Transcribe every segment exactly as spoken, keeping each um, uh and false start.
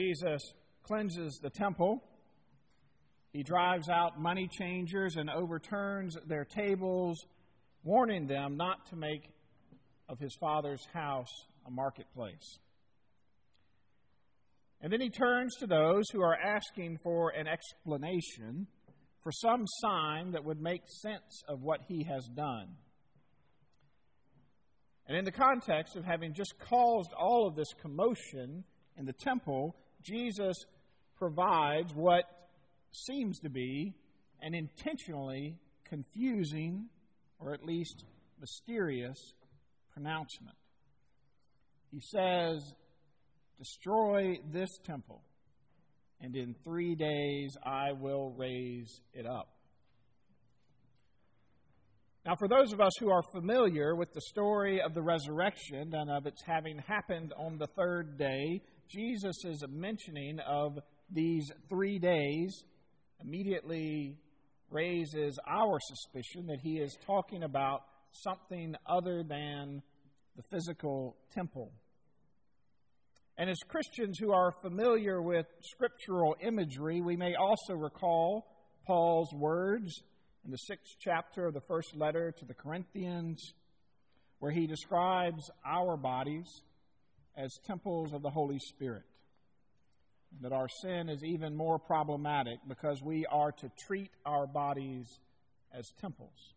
Jesus cleanses the temple. He drives out money changers and overturns their tables, warning them not to make of his Father's house a marketplace. And then he turns to those who are asking for an explanation, for some sign that would make sense of what he has done. And in the context of having just caused all of this commotion in the temple, Jesus provides what seems to be an intentionally confusing, or at least mysterious, pronouncement. He says, "Destroy this temple, and in three days I will raise it up." Now, for those of us who are familiar with the story of the resurrection and of its having happened on the third day, Jesus' mentioning of these three days immediately raises our suspicion that he is talking about something other than the physical temple. And as Christians who are familiar with scriptural imagery, we may also recall Paul's words in the sixth chapter of the first letter to the Corinthians, where he describes our bodies as temples of the Holy Spirit. That our sin is even more problematic because we are to treat our bodies as temples.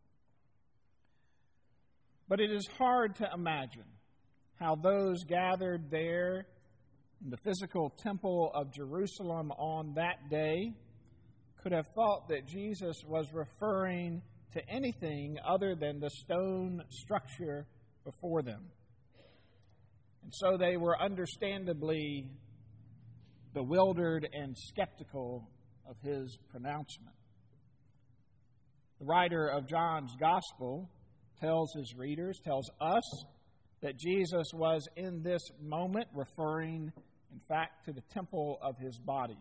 But it is hard to imagine how those gathered there in the physical temple of Jerusalem on that day could have thought that Jesus was referring to anything other than the stone structure before them. And so they were understandably bewildered and skeptical of his pronouncement. The writer of John's Gospel tells his readers, tells us, that Jesus was in this moment referring, in fact, to the temple of his body.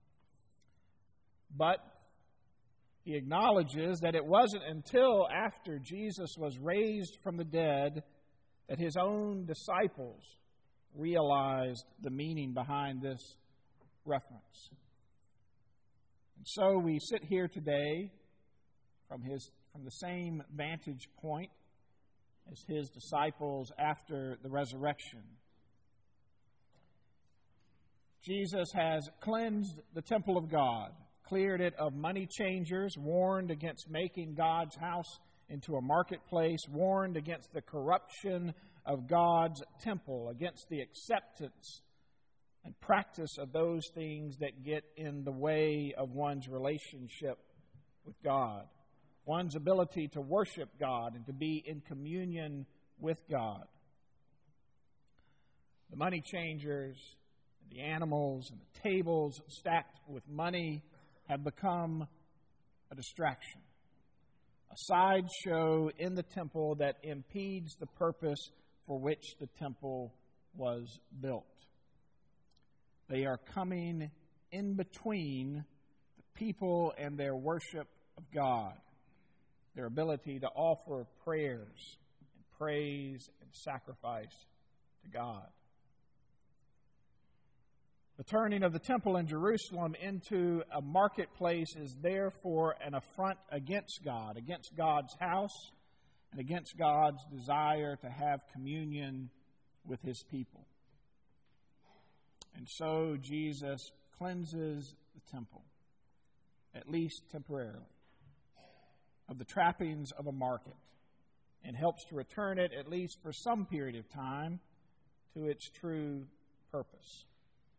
But he acknowledges that it wasn't until after Jesus was raised from the dead that his own disciples realized the meaning behind this reference. And so we sit here today from his from the same vantage point as his disciples after the resurrection. Jesus has cleansed the temple of God, cleared it of money changers, warned against making God's house into a marketplace, warned against the corruption of God's temple, against the acceptance and practice of those things that get in the way of one's relationship with God, one's ability to worship God and to be in communion with God. The money changers, and the animals, and the tables stacked with money have become a distraction, a sideshow in the temple that impedes the purpose for which the temple was built. They are coming in between the people and their worship of God, their ability to offer prayers and praise and sacrifice to God. The turning of the temple in Jerusalem into a marketplace is therefore an affront against God, against God's house, and against God's desire to have communion with his people. And so Jesus cleanses the temple, at least temporarily, of the trappings of a market, and helps to return it, at least for some period of time, to its true purpose.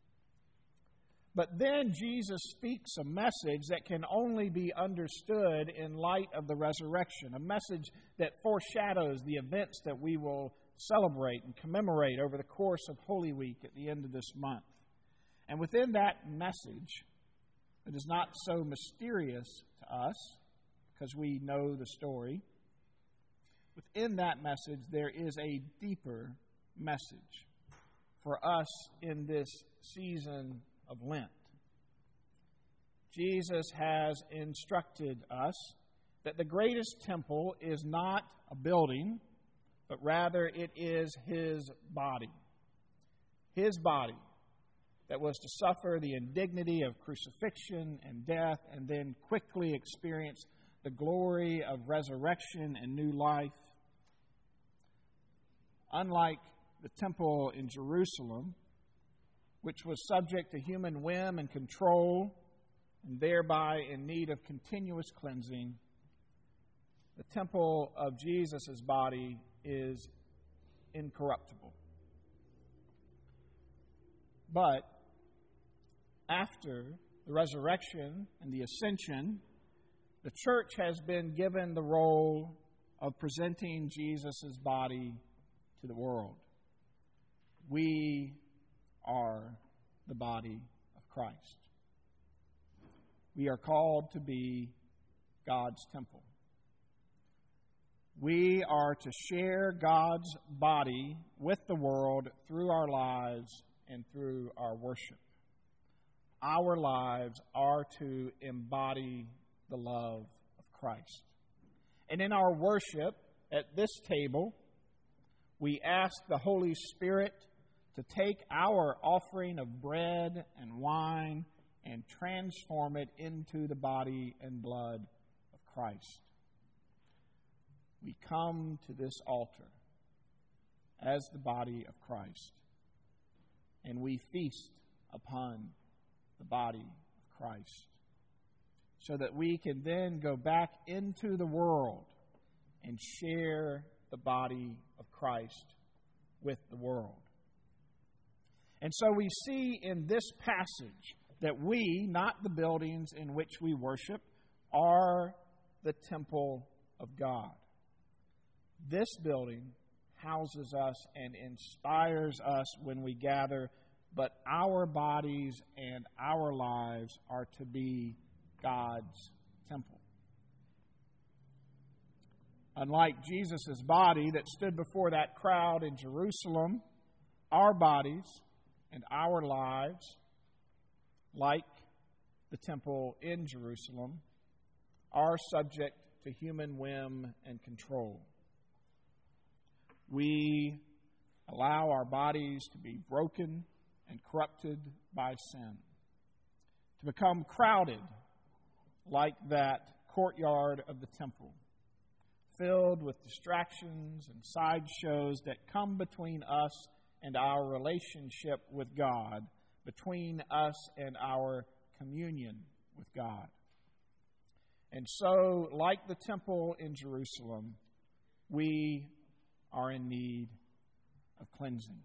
But then Jesus speaks a message that can only be understood in light of the resurrection, a message that foreshadows the events that we will celebrate and commemorate over the course of Holy Week at the end of this month. And within that message, it is not so mysterious to us, because we know the story. Within that message, there is a deeper message for us in this season of Lent. Jesus has instructed us that the greatest temple is not a building, but rather it is his body. His body, that was to suffer the indignity of crucifixion and death and then quickly experience the glory of resurrection and new life. Unlike the temple in Jerusalem, which was subject to human whim and control and thereby in need of continuous cleansing, the temple of Jesus' body is incorruptible. But after the resurrection and the ascension, the church has been given the role of presenting Jesus' body to the world. We are the body of Christ. We are called to be God's temple. We are to share God's body with the world through our lives and through our worship. Our lives are to embody the love of Christ. And in our worship at this table, we ask the Holy Spirit to take our offering of bread and wine and transform it into the body and blood of Christ. We come to this altar as the body of Christ, and we feast upon the body of Christ, so that we can then go back into the world and share the body of Christ with the world. And so we see in this passage that we, not the buildings in which we worship, are the temple of God. This building houses us and inspires us when we gather, but our bodies and our lives are to be God's temple. Unlike Jesus' body that stood before that crowd in Jerusalem, our bodies and our lives, like the temple in Jerusalem, are subject to human whim and control. We allow our bodies to be broken and corrupted by sin, to become crowded like that courtyard of the temple, filled with distractions and sideshows that come between us and our relationship with God, between us and our communion with God. And so, like the temple in Jerusalem, we are in need of cleansing.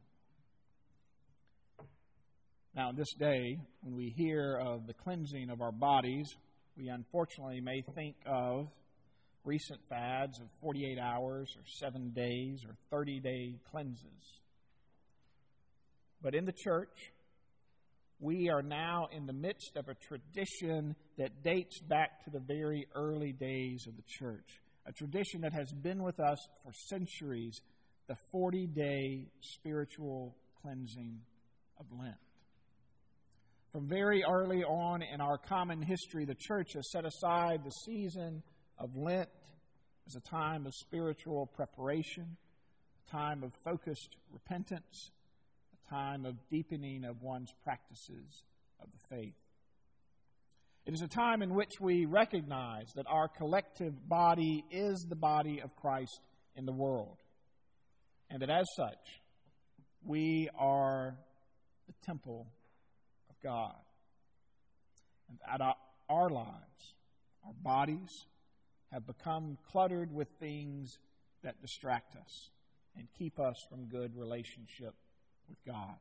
Now, this day, when we hear of the cleansing of our bodies, we unfortunately may think of recent fads of forty-eight hours or seven days or thirty-day cleanses. But in the church, we are now in the midst of a tradition that dates back to the very early days of the church, a tradition that has been with us for centuries, the forty-day spiritual cleansing of Lent. From very early on in our common history, the church has set aside the season of Lent as a time of spiritual preparation, a time of focused repentance, a time of deepening of one's practices of the faith. It is a time in which we recognize that our collective body is the body of Christ in the world, and that as such, we are the temple of God. And that our lives, our bodies, have become cluttered with things that distract us and keep us from good relationship with God.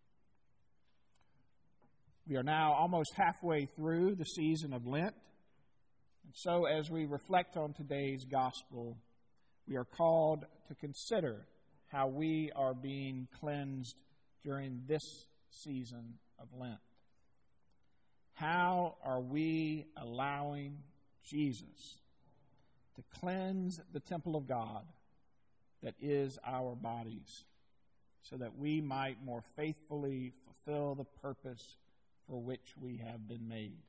We are now almost halfway through the season of Lent. And so as we reflect on today's gospel, we are called to consider how we are being cleansed during this season of Lent. How are we allowing Jesus to cleanse the temple of God that is our bodies, so that we might more faithfully fulfill the purpose for which we have been made?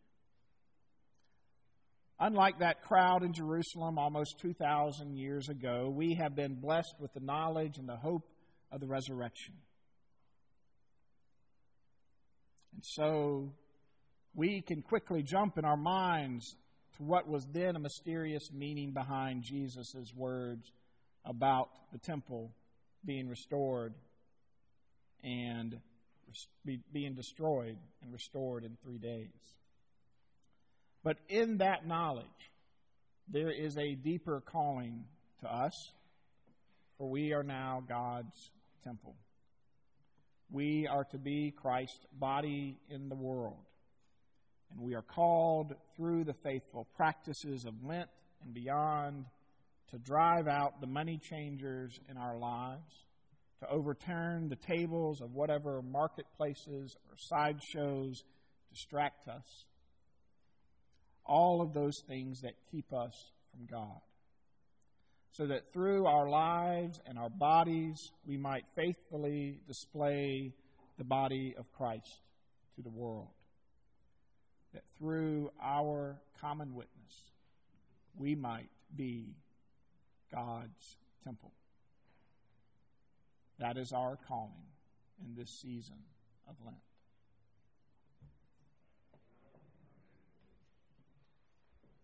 Unlike that crowd in Jerusalem almost two thousand years ago, we have been blessed with the knowledge and the hope of the resurrection. And so we can quickly jump in our minds to what was then a mysterious meaning behind Jesus' words about the temple being restored and being destroyed and restored in three days. But in that knowledge, there is a deeper calling to us, for we are now God's temple. We are to be Christ's body in the world. And we are called through the faithful practices of Lent and beyond to drive out the money changers in our lives, to overturn the tables of whatever marketplaces or sideshows distract us. All of those things that keep us from God. So that through our lives and our bodies, we might faithfully display the body of Christ to the world. That through our common witness, we might be God's temple. That is our calling in this season of Lent.